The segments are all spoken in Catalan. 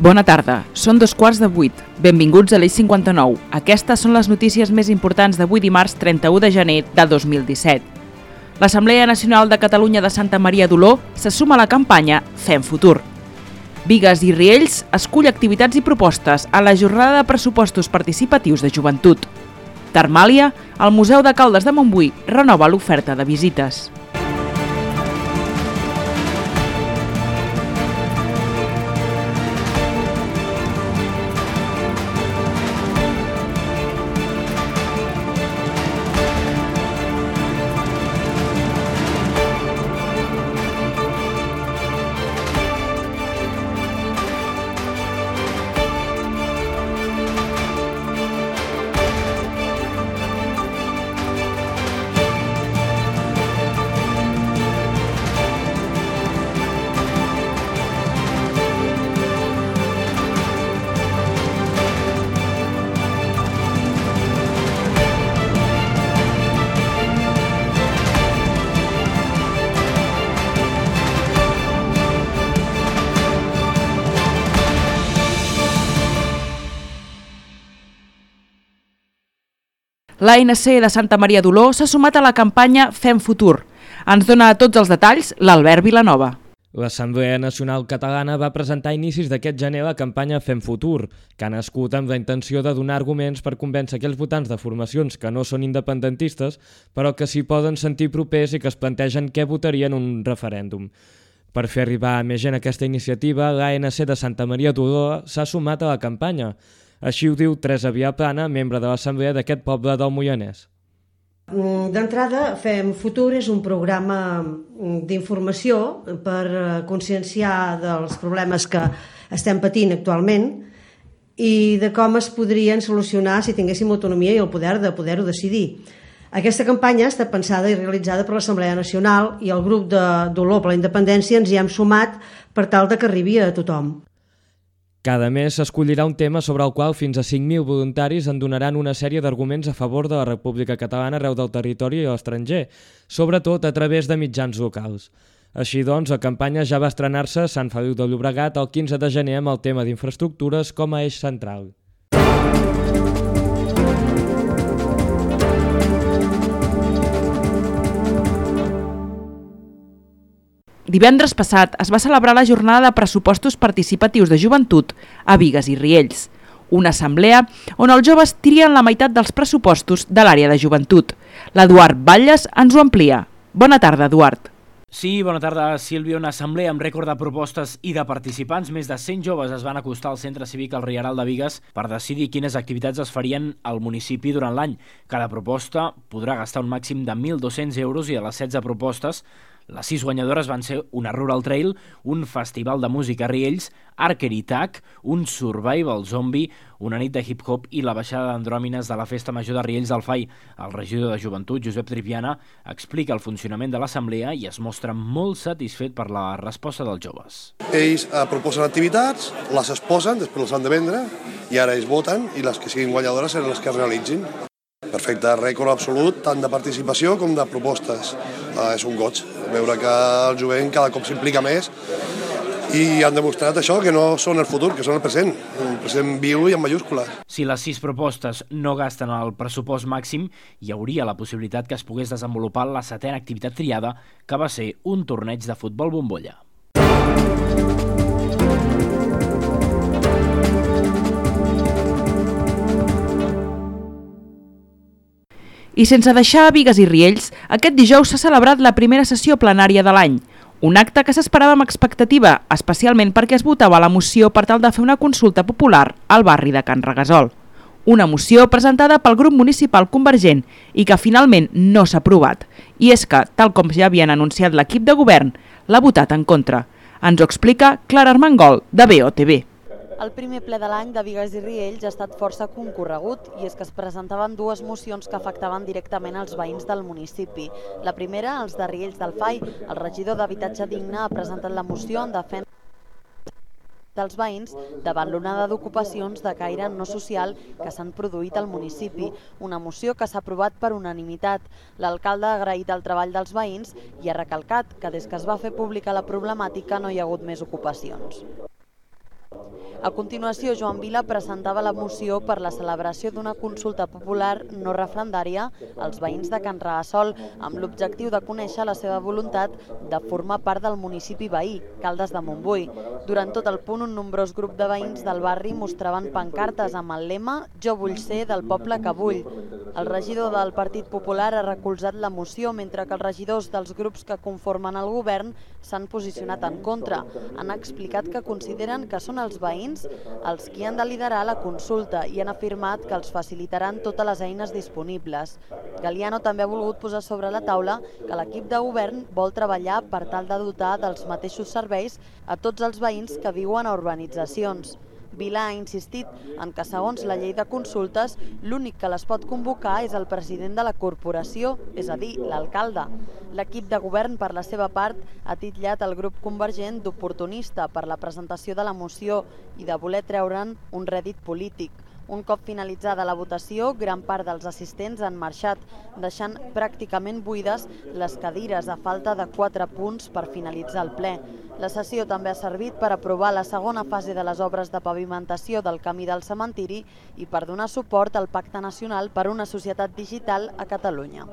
Bona tarda, són 7:15. Benvinguts a l'Eix 59. Aquestes són les notícies més importants d'avui dimarts 31 de gener de 2017. L'Assemblea Nacional de Catalunya de Santa Maria d'Oló se suma a la campanya Fem Futur. Bigues i Riells escull activitats i propostes a la jornada de pressupostos participatius de joventut. Termàlia, el Museu de Caldes de Montbui renova l'oferta de visites. L'ANC de Santa Maria d'Oló s'ha sumat a la campanya Fem Futur. Ens dona tots els detalls l'Albert Vilanova. L'Assemblea Nacional Catalana va presentar a inicis d'aquest gener la campanya Fem Futur, que ha nascut amb la intenció de donar arguments per convèncer aquells votants de formacions que no són independentistes, però que s'hi poden sentir propers i que es plantegen què votarien en un referèndum. Per fer arribar a més gent a aquesta iniciativa, l'ANC de Santa Maria d'Oló s'ha sumat a la campanya. Així ho diu Teresa Viaplana, membre de l'Assemblea d'aquest poble del Moianès. D'entrada, Fem Futur és un programa d'informació per conscienciar dels problemes que estem patint actualment i de com es podrien solucionar si tinguéssim autonomia i el poder de poder-ho decidir. Aquesta campanya està pensada i realitzada per l'Assemblea Nacional i el grup d'Oló per la Independència ens hi hem sumat per tal que arribi a tothom. Cada mes s'escollirà un tema sobre el qual fins a 5.000 voluntaris en donaran una sèrie d'arguments a favor de la República Catalana arreu del territori i a l'estranger, sobretot a través de mitjans locals. Així doncs, la campanya ja va estrenar-se a Sant Feliu de Llobregat el 15 de gener amb el tema d'infraestructures com a eix central. Divendres passat es va celebrar la jornada de pressupostos participatius de joventut a Bigues i Riells, una assemblea on els joves trien la meitat dels pressupostos de l'àrea de joventut. L'Eduard Batlles ens ho amplia. Bona tarda, Eduard. Sí, bona tarda, Sílvia. Una assemblea amb rècord de propostes i de participants. Més de 100 joves es van acostar al Centre Cívic al Rieral de Bigues per decidir quines activitats es farien al municipi durant l'any. Cada proposta podrà gastar un màxim de 1.200 euros i de les 16 propostes, les 6 guanyadores van ser una Rural Trail, un festival de música a Riells, Archery Tag, un Survival Zombie, una nit de hip-hop i la baixada d'andròmines de la Festa Major de Riells del Fai. El regidor de Joventut, Josep Tripiana, explica el funcionament de l'assemblea i es mostra molt satisfet per la resposta dels joves. Ells proposen activitats, les exposen, després les han de vendre i ara ells voten i les que siguin guanyadores seran les que es realitzin. Perfecte, rècord absolut, tant de participació com de propostes. És un goig veure que el jovent cada cop s'implica més i han demostrat això, que no són el futur, que són el present viu i en mayúscules. Si les 6 propostes no gasten el pressupost màxim, hi hauria la possibilitat que es pogués desenvolupar la 7a activitat triada, que va ser un torneig de futbol bombolla. I sense deixar Bigues i Riells, aquest dijous s'ha celebrat la primera sessió plenària de l'any, un acte que s'esperava amb expectativa, especialment perquè es votava la moció per tal de fer una consulta popular al barri de Can Regasol. Una moció presentada pel grup municipal convergent i que finalment no s'ha aprovat. I és que, tal com ja havien anunciat l'equip de govern, l'ha votat en contra. Ens ho explica Clara Armengol, de BOTV. El primer ple de l'any de Bigues i Riells ha estat força concorregut i és que es presentaven 2 mocions que afectaven directament els veïns del municipi. La primera, els de Riells del Fai. El regidor d'Habitatge Digne ha presentat la moció en defensa dels veïns davant l'onada d'ocupacions de caire no social que s'han produït al municipi. Una moció que s'ha aprovat per unanimitat. L'alcalde ha agraït el treball dels veïns i ha recalcat que des que es va fer pública la problemàtica no hi ha hagut més ocupacions. A continuació, Joan Vila presentava la moció per la celebració d'una consulta popular no referendària als veïns de Can Raasol, amb l'objectiu de conèixer la seva voluntat de formar part del municipi veí, Caldes de Montbui. Durant tot el punt, un nombrós grup de veïns del barri mostraven pancartes amb el lema «Jo vull ser del poble que vull». El regidor del Partit Popular ha recolzat la moció, mentre que els regidors dels grups que conformen el govern s'han posicionat en contra. Han explicat que consideren que són els veïns els qui han de liderar la consulta i han afirmat que els facilitaran totes les eines disponibles. Galiano també ha volgut posar sobre la taula que l'equip de govern vol treballar per tal de dotar dels mateixos serveis a tots els veïns que viuen a urbanitzacions. Vila ha insistit en que, segons la llei de consultes, l'únic que les pot convocar és el president de la corporació, és a dir, l'alcalde. L'equip de govern, per la seva part, ha titllat el grup convergent d'oportunista per la presentació de la moció i de voler treure'n un rèdit polític. Un cop finalitzada la votació, gran part dels assistents han marxat, deixant pràcticament buides les cadires a falta de 4 punts per finalitzar el ple. La sessió també ha servit per aprovar la segona fase de les obres de pavimentació del camí del cementiri i per donar suport al Pacte Nacional per una Societat Digital a Catalunya.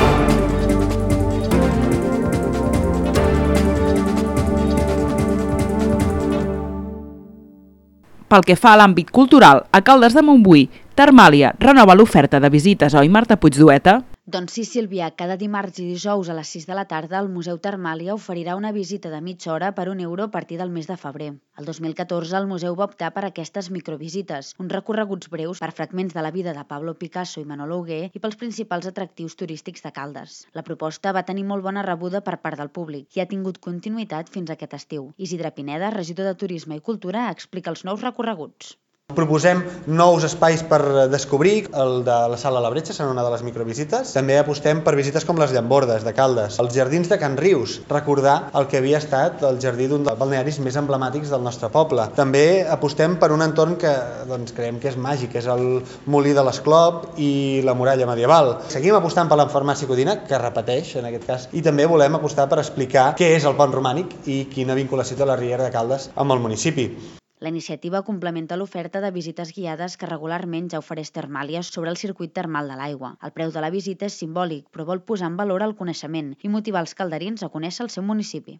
Pel que fa a l'àmbit cultural, a Caldes de Montbui, Termàlia renova l'oferta de visites, oi, Marta Puigdueta? Doncs sí, Sílvia, cada dimarts i dijous a les 6 de la tarda el Museu Termàlia oferirà una visita de mitja hora per €1 a partir del mes de febrer. El 2014 el museu va optar per aquestes microvisites, uns recorreguts breus per fragments de la vida de Pablo Picasso i Manolo Hugué i pels principals atractius turístics de Caldes. La proposta va tenir molt bona rebuda per part del públic i ha tingut continuïtat fins aquest estiu. Isidre Pineda, regidor de Turisme i Cultura, explica els nous recorreguts. Proposem nous espais per descobrir, el de la Sala La Bretxa serà una de les microvisites. També apostem per visites com les Llambordes de Caldes, els jardins de Can Rius, recordar el que havia estat el jardí d'un dels balnearis més emblemàtics del nostre poble. També apostem per un entorn que creiem que és màgic, que és el Molí de l'Esclop i la muralla medieval. Seguim apostant per la farmàcia Codina, que repeteix en aquest cas, i també volem apostar per explicar què és el pont romànic i quina vinculació té la Riera de Caldes amb el municipi. La iniciativa complementa l'oferta de visites guiades que regularment ja ofereix Termàlia sobre el circuit termal de l'aigua. El preu de la visita és simbòlic, però vol posar en valor el coneixement i motivar els calderins a conèixer el seu municipi.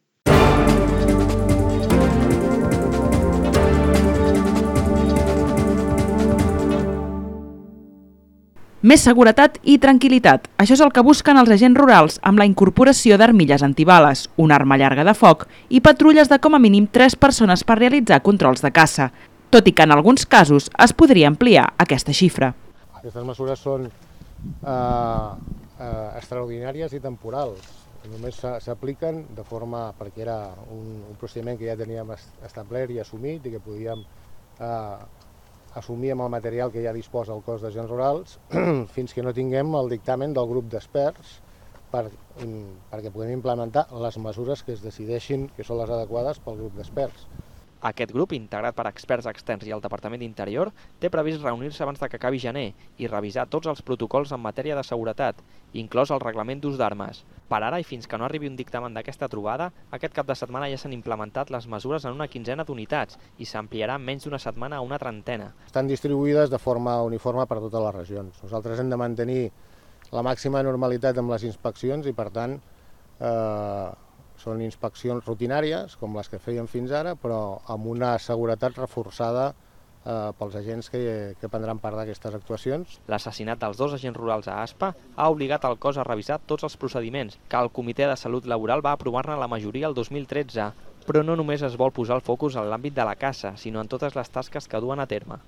Més seguretat i tranquil·litat. Això és el que busquen els agents rurals amb la incorporació d'armilles antibales, una arma llarga de foc i patrulles de com a mínim 3 persones per realitzar controls de caça, tot i que en alguns casos es podria ampliar aquesta xifra. Aquestes mesures són extraordinàries i temporals. Només s'apliquen de forma, perquè era un procediment que ja teníem establert i assumit i que podíem assumir amb el material que ja disposa el cos d'agents rurals fins que no tinguem el dictamen del grup d'experts perquè puguem implementar les mesures que es decideixin que són les adequades pel grup d'experts. Aquest grup, integrat per experts externs i el Departament d'Interior, té previst reunir-se abans que acabi gener i revisar tots els protocols en matèria de seguretat, inclòs el reglament d'ús d'armes. Per ara, i fins que no arribi un dictamen d'aquesta trobada, aquest cap de setmana ja s'han implementat les mesures en una quinzena d'unitats i s'ampliarà en menys d'una setmana a una trentena. Estan distribuïdes de forma uniforme per totes les regions. Nosaltres hem de mantenir la màxima normalitat amb les inspeccions i, per tant, són inspeccions rutinàries, com les que fèiem fins ara, però amb una seguretat reforçada pels agents que prendran part d'aquestes actuacions. L'assassinat dels 2 agents rurals a Aspa ha obligat el cos a revisar tots els procediments, que el Comitè de Salut Laboral va aprovar-ne la majoria el 2013, però no només es vol posar el focus en l'àmbit de la caça, sinó en totes les tasques que duen a terme.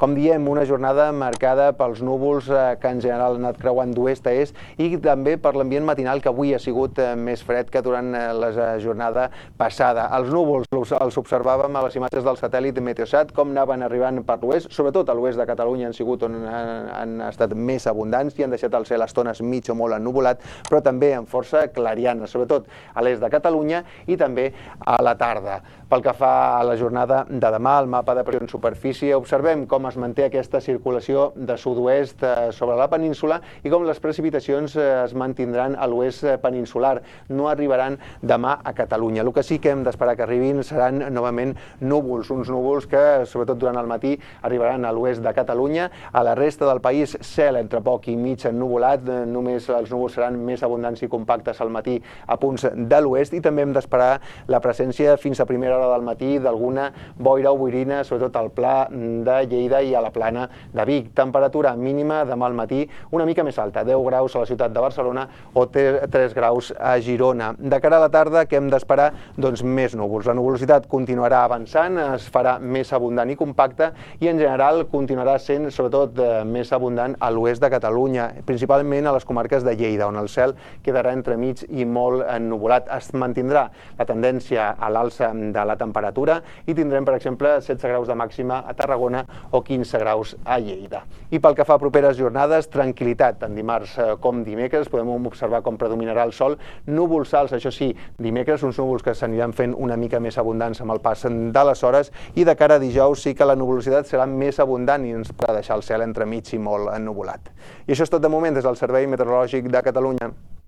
Com diem, una jornada marcada pels núvols que en general han anat creuant d'oest a est i també per l'ambient matinal que avui ha sigut més fred que durant la jornada passada. Els núvols els observàvem a les imatges del satèl·lit Meteosat, com anaven arribant per l'oest, sobretot a l'oest de Catalunya han sigut on han estat més abundants i han deixat el cel a estones mig o molt ennuvolat, però també amb força clariana, sobretot a l'est de Catalunya i també a la tarda. Pel que fa a la jornada de demà, al mapa de pressió en superfície, observem com es manté aquesta circulació de sud-oest sobre la península i com les precipitacions es mantindran a l'oest peninsular. No arribaran demà a Catalunya. El que sí que hem d'esperar que arribin seran novament núvols, uns núvols que, sobretot durant el matí, arribaran a l'oest de Catalunya. A la resta del país, cel entre poc i mig ennuvolat, només els núvols seran més abundants i compactes al matí a punts de l'oest i també hem d'esperar la presència fins a primera hora del matí d'alguna boira o boirina, sobretot al Pla de Lleida i a la Plana de Vic. Temperatura mínima demà al matí una mica més alta, 10 graus a la ciutat de Barcelona o 3 graus a Girona. De cara a la tarda, què hem d'esperar? Doncs més núvols. La nuvolositat continuarà avançant, es farà més abundant i compacta i en general continuarà sent sobretot més abundant a l'oest de Catalunya, principalment a les comarques de Lleida, on el cel quedarà entremig i molt ennuvolat. Es mantindrà la tendència a l'alça de la temperatura i tindrem, per exemple, 16 graus de màxima a Tarragona o 15 graus a Lleida. I pel que fa a properes jornades, tranquil·litat tant dimarts com dimecres. Podem observar com predominarà el sol. Núvols alts, això sí, dimecres, uns núvols que s'aniran fent una mica més abundants amb el pas de les hores i de cara a dijous sí que la nuvolositat serà més abundant i ens podrà deixar el cel entremig i molt ennuvolat. I això és tot de moment des del Servei Meteorològic de Catalunya.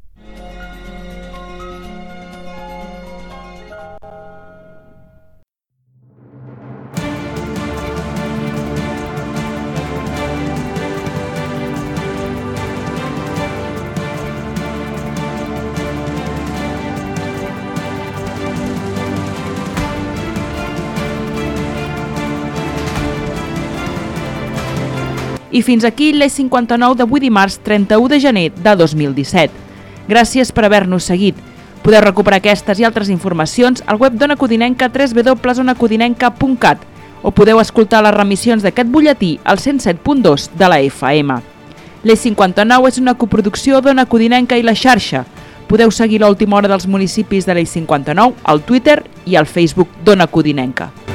I fins aquí l'E59 d'avui dimarts 31 de gener de 2017. Gràcies per haver-nos seguit. Podeu recuperar aquestes i altres informacions al web d'Ona Codinenca www.onacodinenca.cat o podeu escoltar les remissions d'aquest butlletí al 107.2 de la FM. L'E59 és una coproducció d'Ona Codinenca i la xarxa. Podeu seguir l'última hora dels municipis de l'E59 al Twitter i al Facebook d'Ona Codinenca.